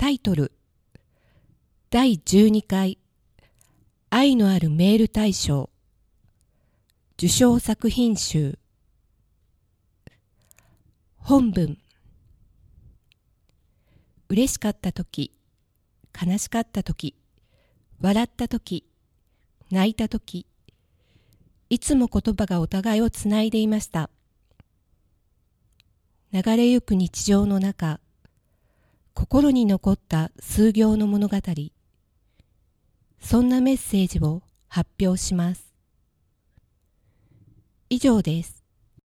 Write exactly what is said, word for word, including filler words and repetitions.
タイトルだいじゅうにかい愛のあるメール大賞受賞作品集。本文。嬉しかったとき、悲しかったとき、笑ったとき、泣いたとき、いつも言葉がお互いをつないでいました。流れゆく日常の中、心に残った数行の物語、そんなメッセージを発表します。以上です。